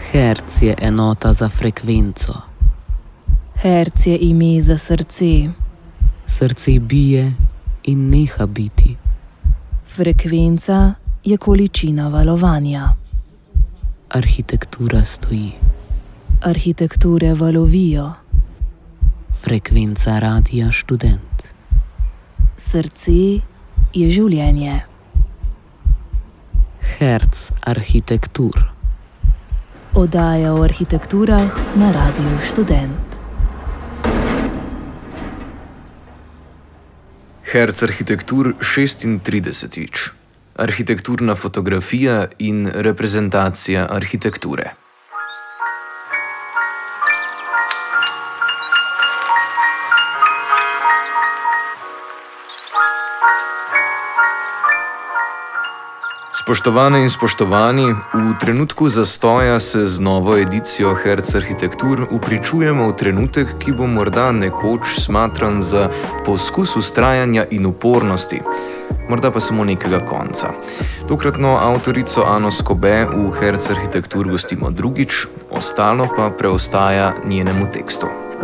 Herc je enota za frekvenco. Herc je ime za srce. Srce bije in neha biti. Frekvenca je količina valovanja. Arhitektura stoji. Arhitekture valovijo. Frekvenca Radia Študent. Srce je življenje. Herc arhitektur. Oddaja o arhitekturah na Radiu Študent. Herc arhitektur 36. Arhitekturna fotografija in reprezentacija arhitekture. Spoštovane in spoštovani, v trenutku zastoja se z novo edicijo Herc arhitektur upričujemo v trenutek, ki bo morda nekoč smatran za poskus vztrajanja in upornosti, morda pa samo nekega konca. Tokratno avtorico Ano Skobe v Herc arhitektur gostimo drugič, ostalo pa preostaja njenemu tekstu.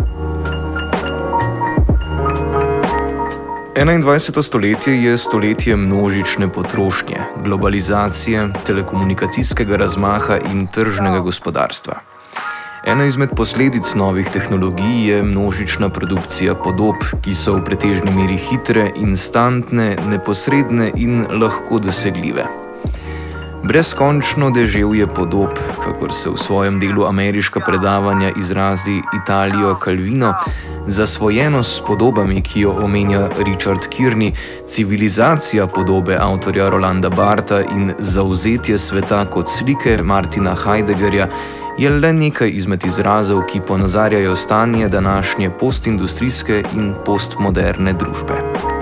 21. stoletje je stoletje množične potrošnje, globalizacije, telekomunikacijskega razmaha in tržnega gospodarstva. Ena izmed posledic novih tehnologij je množična produkcija podob, ki so v pretežni meri hitre, instantne, neposredne in lahko dosegljive. Brezkončno deževje podob, kakor se v svojem delu ameriška predavanja izrazi Italijo Calvino, zasvojenost s podobami, ki jo omenja Richard Kearney, civilizacija podobe avtorja Rolanda Bartha in zavzetje sveta kot slike Martina Heideggerja je le nekaj izmed izrazov, ki ponazarjajo stanje današnje postindustrijske in postmoderne družbe.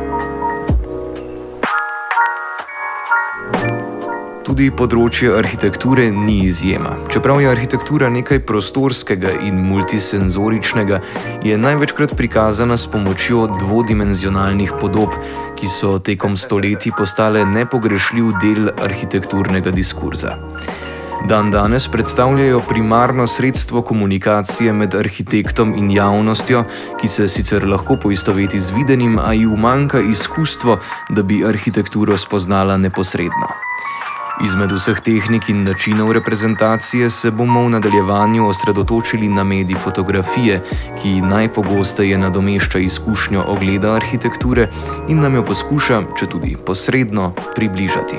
Tudi področje arhitekture ni izjema. Čeprav je arhitektura nekaj prostorskega in multisenzoričnega, je največkrat prikazana s pomočjo dvodimenzionalnih podob, ki so tekom stoletij postale nepogrešljiv del arhitekturnega diskurza. Dandanes predstavljajo primarno sredstvo komunikacije med arhitektom in javnostjo, ki se sicer lahko poistoveti z videnim, a ji umanjka izkustvo, da bi arhitekturo spoznala neposredno. Izmed vseh tehnik in načinov reprezentacije se bomo v nadaljevanju osredotočili na medij fotografije, ki najpogosteje nadomešča izkušnjo ogleda arhitekture in nam jo poskuša, četudi posredno, približati.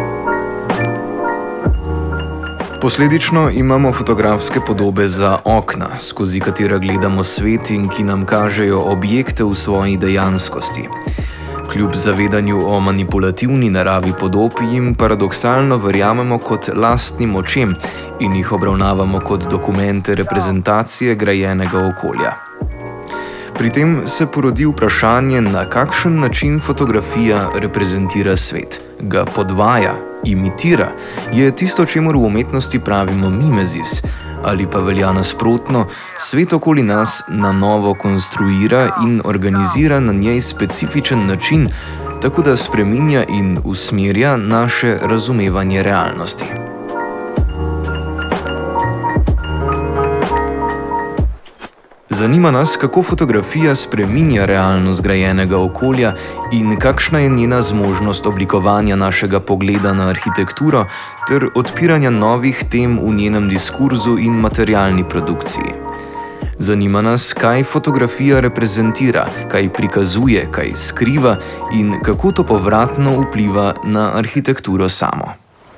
Posledično imamo fotografske podobe za okna, skozi katera gledamo svet in ki nam kažejo objekte v svoji dejanskosti. Kljub zavedanju o manipulativni naravi podob jim paradoksalno verjamemo kot lastnim očem in jih obravnavamo kot dokumente reprezentacije grajenega okolja. Pri tem se porodi vprašanje, na kakšen način fotografija reprezentira svet. Ga podvaja, imitira, je tisto, čemur v umetnosti pravimo mimezis, ali pa velja nasprotno, svet okoli nas na novo konstruira in organizira na njej specifičen način, tako da spreminja in usmerja naše razumevanje realnosti. Zanima nas, kako fotografija spreminja realnost grajenega okolja in kakšna je njena zmožnost oblikovanja našega pogleda na arhitekturo ter odpiranja novih tem v njenem diskurzu in materialni produkciji. Zanima nas, kaj fotografija reprezentira, kaj prikazuje, kaj skriva in kako to povratno vpliva na arhitekturo samo.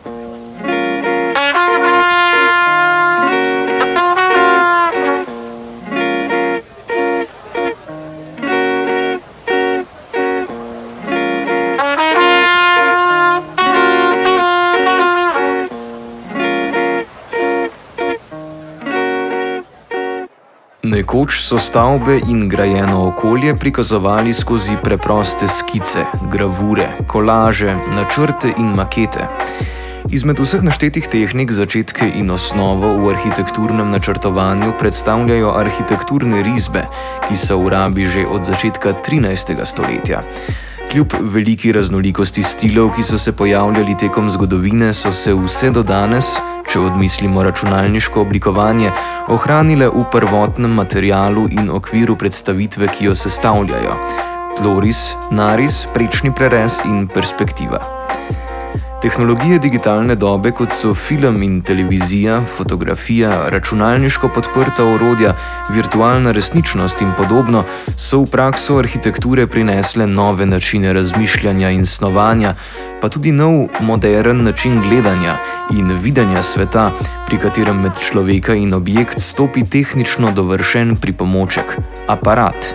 Nekoč so stavbe in grajeno okolje prikazovali skozi preproste skice, gravure, kolaže, načrte in makete. Izmed vseh naštetih tehnik začetke in osnovo v arhitekturnem načrtovanju predstavljajo arhitekturne risbe, ki so v rabi že od začetka 13. stoletja. Kljub veliki raznolikosti stilov, ki so se pojavljali tekom zgodovine, so se vse do danes, če odmislimo računalniško oblikovanje, ohranile v prvotnem materialu in okviru predstavitve, ki jo sestavljajo: tloris, naris, prečni prerez in perspektiva. Tehnologije digitalne dobe, kot so film in televizija, fotografija, računalniško podprta orodja, virtualna resničnost in podobno, so v prakso arhitekture prinesle nove načine razmišljanja in snovanja, pa tudi nov, moderen način gledanja in videnja sveta, pri katerem med človeka in objekt stopi tehnično dovršen pripomoček, aparat.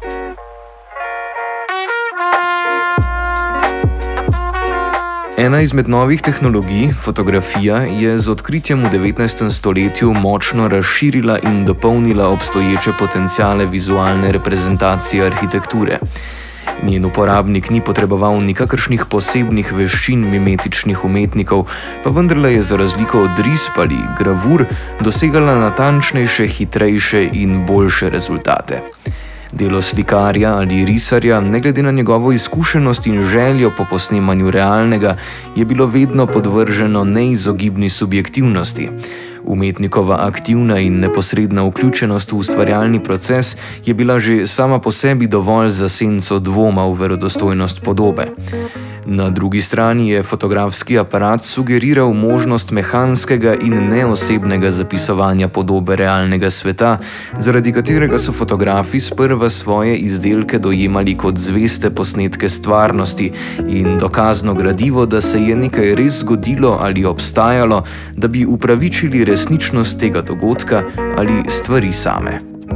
Ena izmed novih tehnologij, fotografija, je z odkritjem v 19. stoletju močno razširila in dopolnila obstoječe potenciale vizualne reprezentacije arhitekture. Njen uporabnik ni potreboval nikakršnih posebnih veščin mimetičnih umetnikov, pa vendarle je za razliko od risb ali gravur dosegala natančnejše, hitrejše in boljše rezultate. Delo slikarja ali risarja, ne glede na njegovo izkušenost in željo po posnemanju realnega, je bilo vedno podvrženo neizogibni subjektivnosti. Umetnikova aktivna in neposredna vključenost v ustvarjalni proces je bila že sama po sebi dovolj za senco dvoma v verodostojnost podobe. Na drugi strani je fotografski aparat sugeriral možnost mehanskega in neosebnega zapisovanja podobe realnega sveta, zaradi katerega so fotografi sprva svoje izdelke dojemali kot zveste posnetke stvarnosti in dokazno gradivo, da se je nekaj res zgodilo ali obstajalo, da bi upravičili resničnost tega dogodka ali stvari same.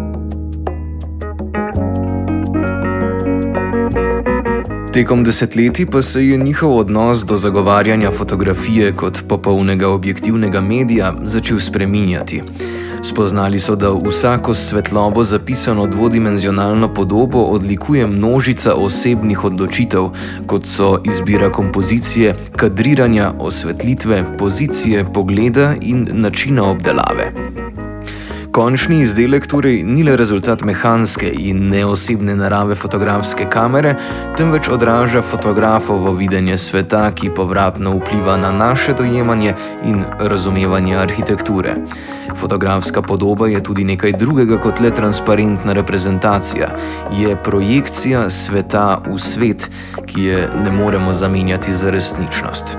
Tekom desetletij pa se je njihov odnos do zagovarjanja fotografije kot popolnega objektivnega medija začel spreminjati. Spoznali so, da vsako s svetlobo zapisano dvodimenzionalno podobo odlikuje množica osebnih odločitev, kot so izbira kompozicije, kadriranja, osvetlitve, pozicije, pogleda in načina obdelave. Končni izdelek torej ni le rezultat mehanske in neosebne narave fotografske kamere, temveč odraža fotografovo videnje sveta, ki povratno vpliva na naše dojemanje in razumevanje arhitekture. Fotografska podoba je tudi nekaj drugega kot le transparentna reprezentacija. Je projekcija sveta v svet, ki je ne moremo zamenjati za resničnost.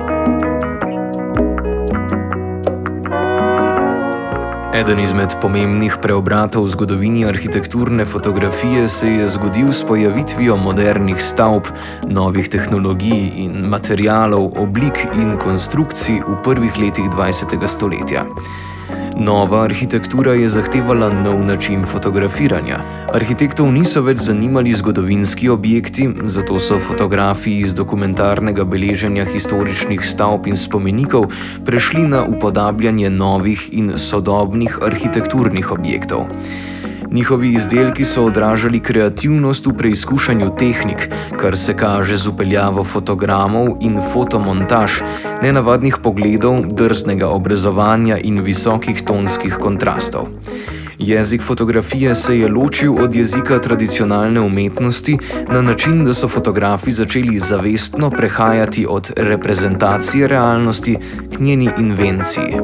Eden izmed pomembnih preobratov v zgodovini arhitekturne fotografije se je zgodil s pojavitvijo modernih stavb, novih tehnologij in materialov, oblik in konstrukcij v prvih letih 20. stoletja. Nova arhitektura je zahtevala nov način fotografiranja. Arhitektov niso več zanimali zgodovinski objekti, zato so fotografi iz dokumentarnega beleženja historičnih stavb in spomenikov prešli na upodabljanje novih in sodobnih arhitekturnih objektov. Njihovi izdelki so odražali kreativnost v preizkušanju tehnik, kar se kaže z vpeljavo fotogramov in fotomontaž, nenavadnih pogledov, drznega obrezovanja in visokih tonskih kontrastov. Jezik fotografije se je ločil od jezika tradicionalne umetnosti na način, da so fotografi začeli zavestno prehajati od reprezentacije realnosti k njeni invenciji.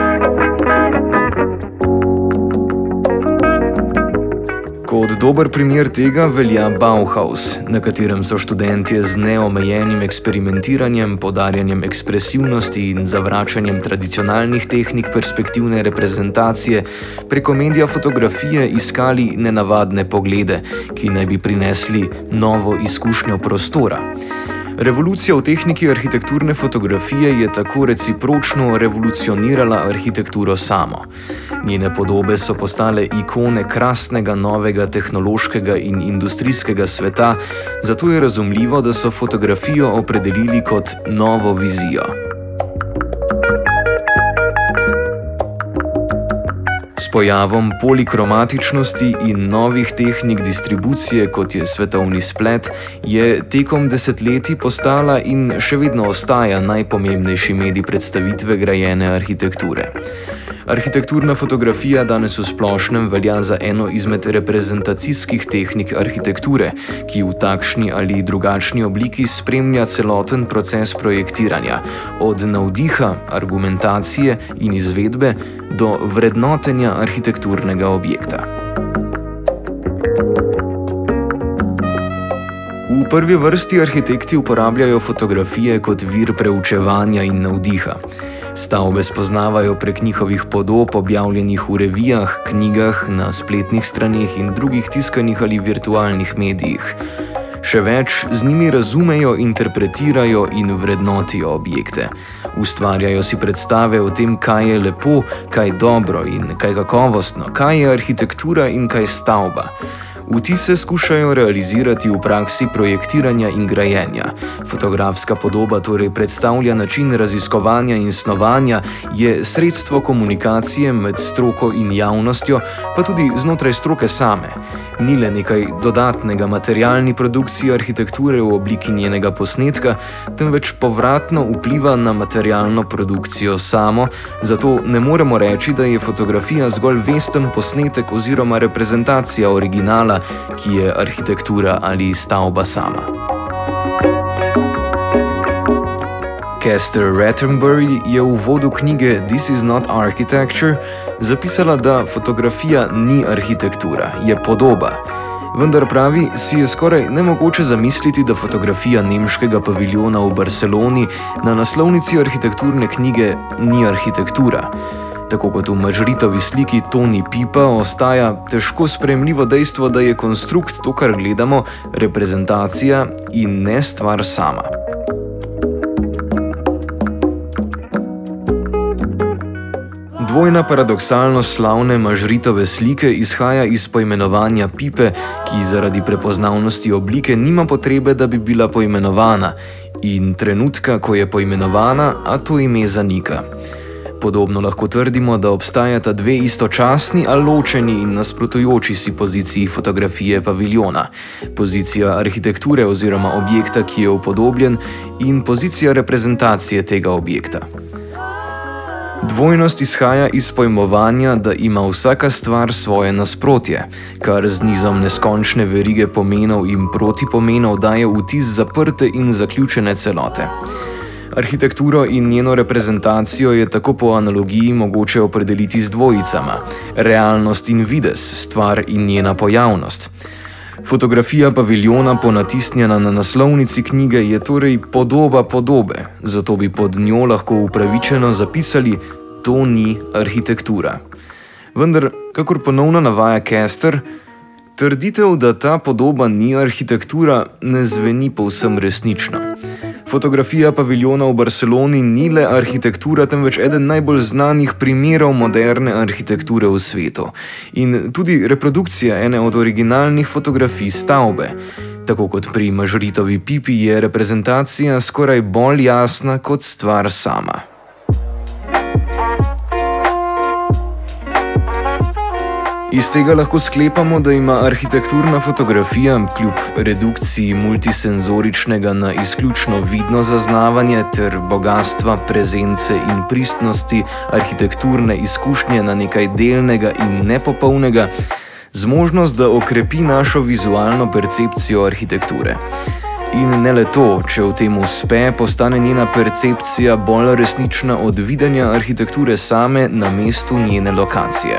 Kot dober primer tega velja Bauhaus, na katerem so študentje z neomejenim eksperimentiranjem, podarjanjem ekspresivnosti in zavračanjem tradicionalnih tehnik perspektivne reprezentacije preko medija fotografije iskali nenavadne poglede, ki naj bi prinesli novo izkušnjo prostora. Revolucija v tehniki arhitekturne fotografije je tako recipročno revolucionirala arhitekturo samo. Njene podobe so postale ikone krasnega novega tehnološkega in industrijskega sveta, zato je razumljivo, da so fotografijo opredelili kot novo vizijo. S pojavom polikromatičnosti in novih tehnik distribucije, kot je svetovni splet, je tekom desetletij postala in še vedno ostaja najpomembnejši medij predstavitve grajene arhitekture. Arhitekturna fotografija danes v splošnem velja za eno izmed reprezentacijskih tehnik arhitekture, ki v takšni ali drugačni obliki spremlja celoten proces projektiranja, od navdiha, argumentacije in izvedbe do vrednotenja arhitekturnega objekta. V prvi vrsti arhitekti uporabljajo fotografije kot vir preučevanja in navdiha. Stavbe spoznavajo prek njihovih podob, objavljenih v revijah, knjigah, na spletnih straneh in drugih tiskanih ali virtualnih medijih. Še več, z njimi razumejo, interpretirajo in vrednotijo objekte. Ustvarjajo si predstave o tem, kaj je lepo, kaj dobro in kaj kakovostno, kaj je arhitektura in kaj stavba. Vtise skušajo realizirati v praksi projektiranja in grajenja. Fotografska podoba torej predstavlja način raziskovanja in snovanja, je sredstvo komunikacije med stroko in javnostjo, pa tudi znotraj stroke same. Ni le nekaj dodatnega materialni produkciji arhitekture v obliki njenega posnetka, temveč povratno vpliva na materialno produkcijo samo, zato ne moremo reči, da je fotografija zgolj vesten posnetek oziroma reprezentacija originala, ki je arhitektura ali stavba sama. Kester Rattenbury je v uvodu knjige This is not architecture zapisala, da fotografija ni arhitektura, je podoba. Vendar pravi, si je skoraj nemogoče zamisliti, da fotografija nemškega paviljona v Barceloni na naslovnici arhitekturne knjige ni arhitektura. Tako kot v Mažritovi sliki Toni Pipa ostaja težko sprejemljivo dejstvo, da je konstrukt to, kar gledamo, reprezentacija in ne stvar sama. Dvojna paradoksalnost slavne Mažritove slike izhaja iz poimenovanja Pipe, ki zaradi prepoznavnosti oblike nima potrebe, da bi bila poimenovana, in trenutka, ko je poimenovana, a to ime zanika. Podobno lahko trdimo, da obstajata dve istočasni, a ločeni in nasprotujoči si poziciji fotografije paviljona. Pozicija arhitekture oziroma objekta, ki je upodobljen, in pozicija reprezentacije tega objekta. Dvojnost izhaja iz pojmovanja, da ima vsaka stvar svoje nasprotje, kar z nizom neskončne verige pomenov in protipomenov daje vtis zaprte in zaključene celote. Arhitekturo in njeno reprezentacijo je tako po analogiji mogoče opredeliti z dvojicama: realnost in videz, stvar in njena pojavnost. Fotografija paviljona, ponatisnjena na naslovnici knjige, je torej podoba podobe, zato bi pod njo lahko upravičeno zapisali: to ni arhitektura. Vendar, kakor ponovno navaja Kester, trditev, da ta podoba ni arhitektura, ne zveni povsem resnično. Fotografija paviljona v Barceloni ni le arhitektura, temveč eden najbolj znanih primerov moderne arhitekture v svetu in tudi reprodukcija ene od originalnih fotografij stavbe. Tako kot pri Mažritovi Pipi je reprezentacija skoraj bolj jasna kot stvar sama. Iz tega lahko sklepamo, da ima arhitekturna fotografija kljub redukciji multisenzoričnega na izključno vidno zaznavanje ter bogastva, prezence in pristnosti arhitekturne izkušnje na nekaj delnega in nepopolnega, zmožnost, da okrepi našo vizualno percepcijo arhitekture. In ne le to, če v tem uspe, postane njena percepcija bolj resnična od videnja arhitekture same na mestu njene lokacije.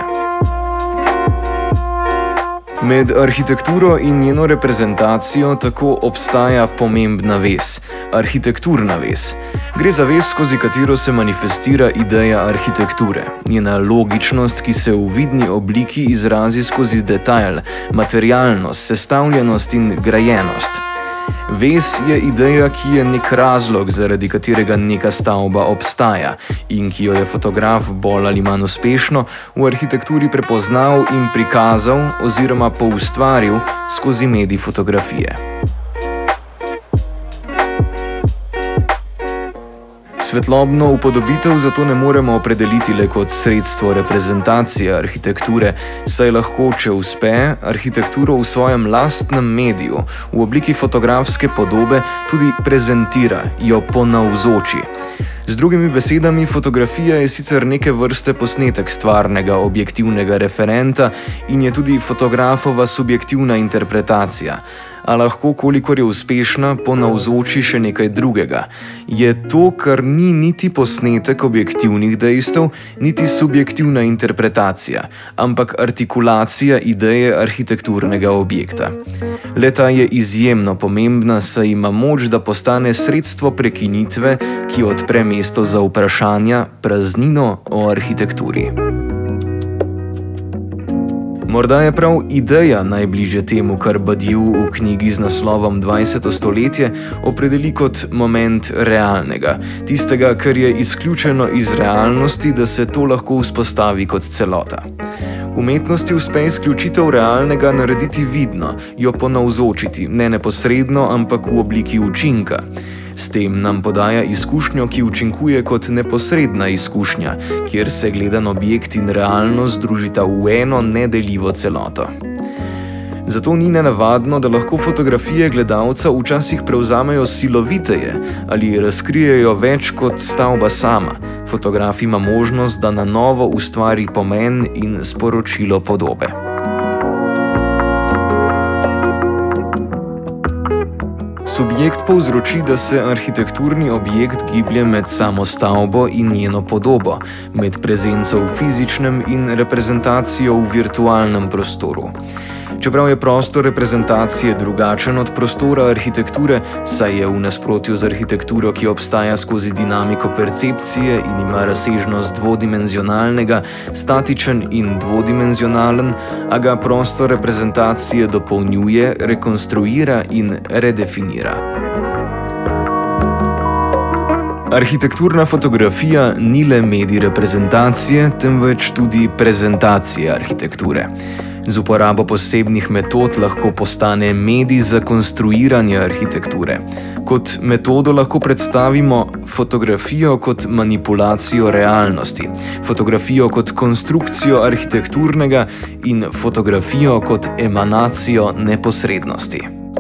Med arhitekturo in njeno reprezentacijo tako obstaja pomembna vez, arhitekturna vez. Gre za vez, skozi katero se manifestira ideja arhitekture, njena logičnost, ki se v vidni obliki izrazi skozi detajl, materialnost, sestavljenost in grajenost. Vez je ideja, ki je nek razlog, zaradi katerega neka stavba obstaja in ki jo je fotograf bolj ali manj uspešno v arhitekturi prepoznal in prikazal oziroma poustvaril skozi medij fotografije. Svetlobno upodobitev zato ne moremo opredeliti le kot sredstvo reprezentacije arhitekture, saj lahko, če uspe, arhitekturo v svojem lastnem mediju, v obliki fotografske podobe, tudi prezentira, jo ponavzoči. Z drugimi besedami, fotografija je sicer neke vrste posnetek stvarnega objektivnega referenta in je tudi fotografova subjektivna interpretacija, a lahko, kolikor je uspešna, ponavzoči še nekaj drugega. Je to, kar ni niti posnetek objektivnih dejstev, niti subjektivna interpretacija, ampak artikulacija ideje arhitekturnega objekta. Le-ta je izjemno pomembna, saj ima moč, da postane sredstvo prekinitve, ki odpre mesto za vprašanja, praznino o arhitekturi. Morda je prav ideja najbližje temu, kar Badiou v knjigi z naslovom 20. stoletje opredeli kot moment realnega, tistega, kar je izključeno iz realnosti, da se to lahko vzpostavi kot celota. Umetnosti uspe izključitev realnega narediti vidno, jo ponavzočiti, ne neposredno, ampak v obliki učinka. S tem nam podaja izkušnjo, ki učinkuje kot neposredna izkušnja, kjer se gledan objekt in realnost združita v eno nedeljivo celoto. Zato ni nenavadno, da lahko fotografije gledalca včasih prevzamejo siloviteje ali razkrijejo več kot stavba sama. Fotograf ima možnost, da na novo ustvari pomen in sporočilo podobe. Subjekt povzroči, da se arhitekturni objekt giblje med samo stavbo in njeno podobo, med prezenco v fizičnem in reprezentacijo v virtualnem prostoru. Čeprav je prostor reprezentacije drugačen od prostora arhitekture, saj je v nasprotju z arhitekturo, ki obstaja skozi dinamiko percepcije in ima razsežnost dvodimenzionalnega, statičen in dvodimenzionalen, a ga prostor reprezentacije dopolnjuje, rekonstruira in redefinira. Arhitekturna fotografija ni le medij reprezentacije, temveč tudi prezentacije arhitekture. Z uporabo posebnih metod lahko postane medij za konstruiranje arhitekture. Kot metodo lahko predstavimo fotografijo kot manipulacijo realnosti, fotografijo kot konstrukcijo arhitekturnega in fotografijo kot emanacijo neposrednosti.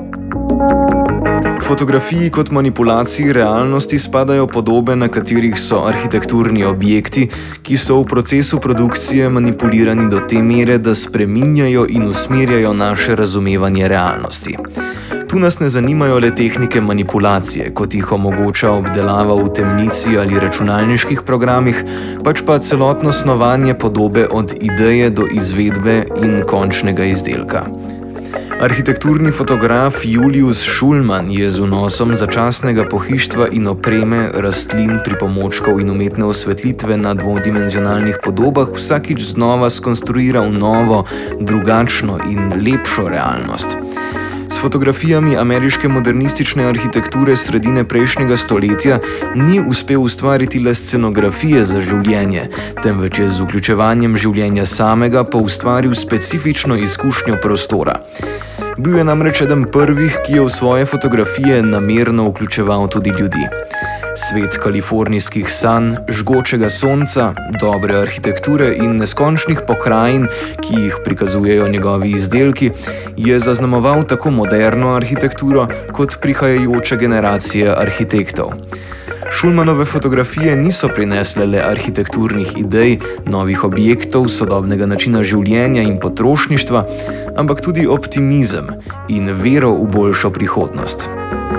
K fotografiji kot manipulaciji realnosti spadajo podobe, na katerih so arhitekturni objekti, ki so v procesu produkcije manipulirani do te mere, da spreminjajo in usmerjajo naše razumevanje realnosti. Tu nas ne zanimajo le tehnike manipulacije, kot jih omogoča obdelava v temnici ali računalniških programih, pač pa celotno snovanje podobe od ideje do izvedbe in končnega izdelka. Arhitekturni fotograf Julius Schulman je z vnosom začasnega pohištva in opreme, rastlin, pripomočkov in umetne osvetlitve na dvodimenzionalnih podobah vsakič znova skonstruiral novo, drugačno in lepšo realnost. S fotografijami ameriške modernistične arhitekture sredine prejšnjega stoletja ni uspel ustvariti le scenografije za življenje, temveč je z vključevanjem življenja samega poustvaril specifično izkušnjo prostora. Bil je namreč eden prvih, ki je v svoje fotografije namerno vključeval tudi ljudi. Svet kalifornijskih sanj, žgočega sonca, dobre arhitekture in neskončnih pokrajin, ki jih prikazujejo njegovi izdelki, je zaznamoval tako moderno arhitekturo kot prihajajoče generacije arhitektov. Schulmanove fotografije niso prinesle le arhitekturnih idej, novih objektov, sodobnega načina življenja in potrošništva, ampak tudi optimizem in vero v boljšo prihodnost.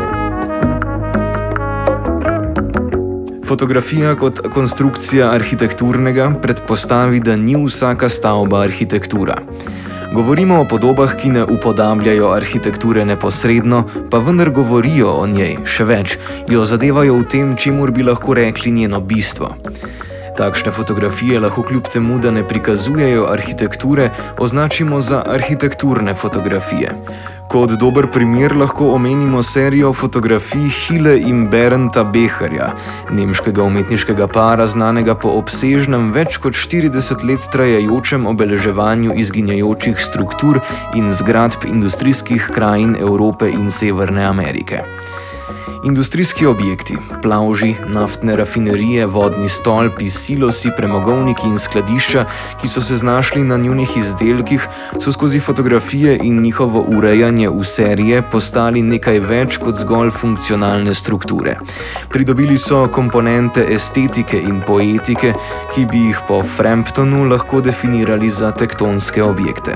Fotografija kot konstrukcija arhitekturnega predpostavi, da ni vsaka stavba arhitektura. Govorimo o podobah, ki ne upodabljajo arhitekture neposredno, pa vendar govorijo o njej, še več, jo zadevajo v tem, čemur bi lahko rekli njeno bistvo. Takšne fotografije lahko kljub temu, da ne prikazujejo arhitekture, označimo za arhitekturne fotografije. Kot dober primer lahko omenimo serijo fotografij Hille in Bernta Becherja, nemškega umetniškega para, znanega po obsežnem, več kot 40 let trajajočem obeleževanju izginjajočih struktur in zgradb industrijskih krajin Evrope in Severne Amerike. Industrijski objekti, plavži, naftne rafinerije, vodni stolpi, silosi, premogovniki in skladišča, ki so se znašli na njunih izdelkih, so skozi fotografije in njihovo urejanje v serije postali nekaj več kot zgolj funkcionalne strukture. Pridobili so komponente estetike in poetike, ki bi jih po Framptonu lahko definirali za tektonske objekte.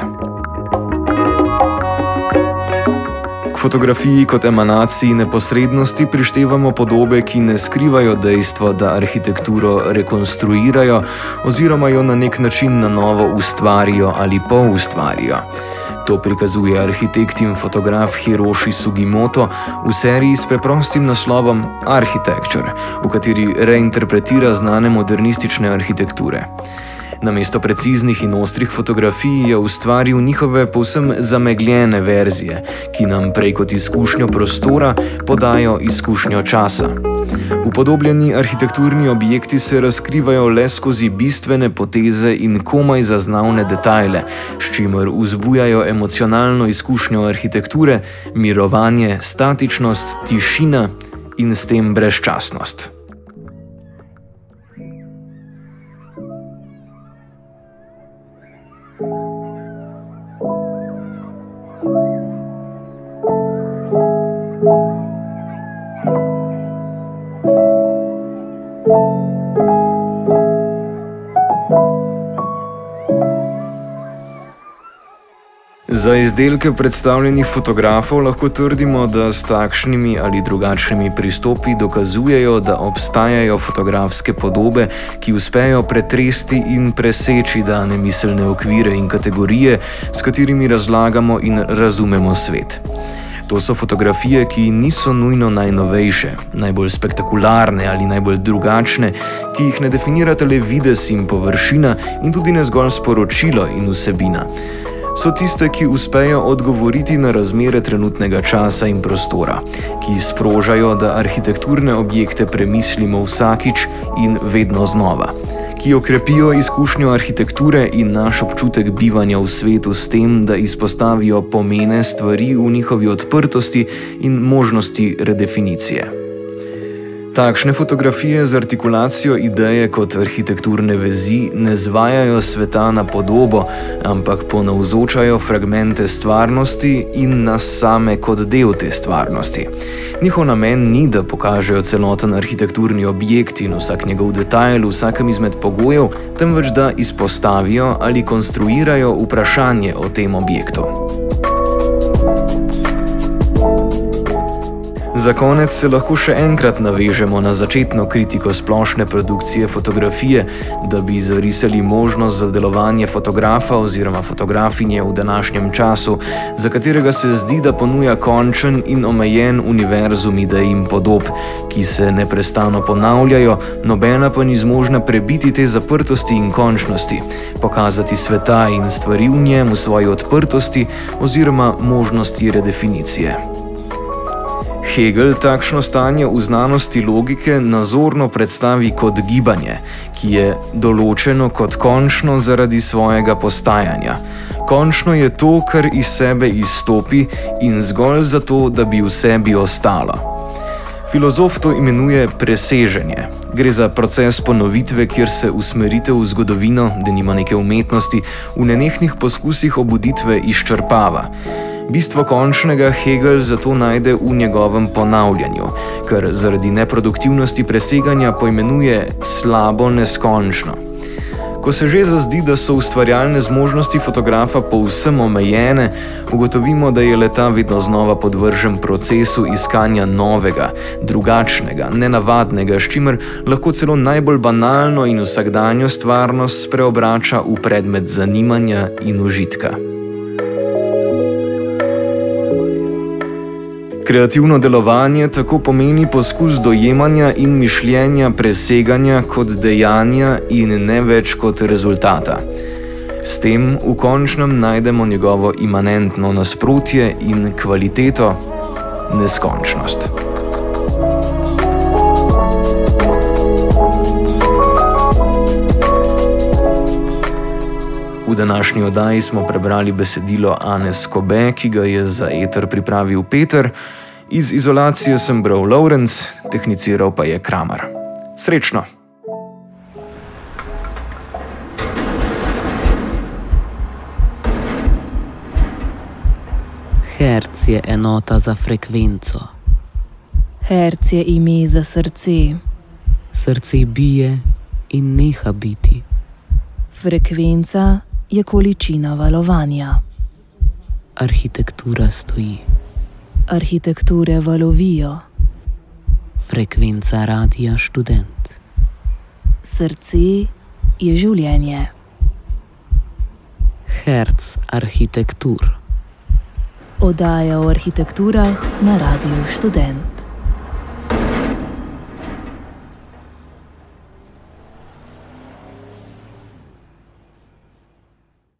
K fotografiji kot emanaciji neposrednosti prištevamo podobe, ki ne skrivajo dejstvo, da arhitekturo rekonstruirajo oziroma jo na nek način na novo ustvarijo ali poustvarijo. To prikazuje arhitekt in fotograf Hiroshi Sugimoto v seriji s preprostim naslovom Architecture, v kateri reinterpretira znane modernistične arhitekture. Namesto preciznih in ostrih fotografij je ustvaril njihove povsem zamegljene verzije, ki nam prej kot izkušnjo prostora podajo izkušnjo časa. Upodobljeni arhitekturni objekti se razkrivajo le skozi bistvene poteze in komaj zaznavne detajle, s čimer vzbujajo emocionalno izkušnjo arhitekture, mirovanje, statičnost, tišina in s tem brezčasnost. Za izdelke predstavljenih fotografov lahko trdimo, da s takšnimi ali drugačnimi pristopi dokazujejo, da obstajajo fotografske podobe, ki uspejo pretresti in preseči dane miselne okvire in kategorije, s katerimi razlagamo in razumemo svet. To so fotografije, ki niso nujno najnovejše, najbolj spektakularne ali najbolj drugačne, ki jih ne definirata le videz in površina in tudi ne zgolj sporočilo in vsebina. So tiste, ki uspejo odgovoriti na razmere trenutnega časa in prostora, ki sprožajo, da arhitekturne objekte premislimo vsakič in vedno znova, ki okrepijo izkušnjo arhitekture in naš občutek bivanja v svetu s tem, da izpostavijo pomene stvari v njihovi odprtosti in možnosti redefinicije. Takšne fotografije z artikulacijo ideje kot arhitekturne vezi ne zvajajo sveta na podobo, ampak ponavzočajo fragmente stvarnosti in nas same kot del te stvarnosti. Njihov namen ni, da pokažejo celoten arhitekturni objekt in vsak njegov detajl v vsakem izmed pogojev, temveč da izpostavijo ali konstruirajo vprašanje o tem objektu. Za konec se lahko še enkrat navežemo na začetno kritiko splošne produkcije fotografije, da bi zarisali možnost za delovanje fotografa oziroma fotografinje v današnjem času, za katerega se zdi, da ponuja končen in omejen univerzum idej in podob, ki se neprestano ponavljajo, nobena pa ni zmožna prebiti te zaprtosti in končnosti, pokazati sveta in stvari v njem v svoji odprtosti oziroma možnosti redefinicije. Hegel takšno stanje v znanosti logike nazorno predstavi kot gibanje, ki je določeno kot končno zaradi svojega postajanja. Končno je to, kar iz sebe izstopi in zgolj zato, da bi v sebi ostalo. Filozof to imenuje preseženje. Gre za proces ponovitve, kjer se usmeritev v zgodovino, denimo neke umetnosti, v nenehnih poskusih obuditve izčrpava. Bistvo končnega Hegel zato najde v njegovem ponavljanju, kar zaradi neproduktivnosti preseganja poimenuje slabo neskončno. Ko se že zazdi, da so ustvarjalne zmožnosti fotografa povsem omejene, ugotovimo, da je le-ta vedno znova podvržen procesu iskanja novega, drugačnega, nenavadnega, s čimer lahko celo najbolj banalno in vsakdanjo stvarnost preobrača v predmet zanimanja in užitka. Kreativno delovanje tako pomeni poskus dojemanja in mišljenja preseganja kot dejanja in ne več kot rezultata. S tem v končnem najdemo njegovo imanentno nasprotje in kvaliteto, neskončnost. V današnji oddaji smo prebrali besedilo Ane Skobe, ki ga je za eter pripravil Peter, Iz izolacije sem bral Lawrence, tehniciral pa je Kramer. Srečno! Herc je enota za frekvenco. Herc je ime za srce. Srce bije in neha biti. Frekvenca je količina valovanja. Arhitektura stoji. Arhitekture valovijo. Frekvenca Radia Študent. Srce je življenje. Herc arhitektur. Oddaja o arhitekturah na Radiu Študent.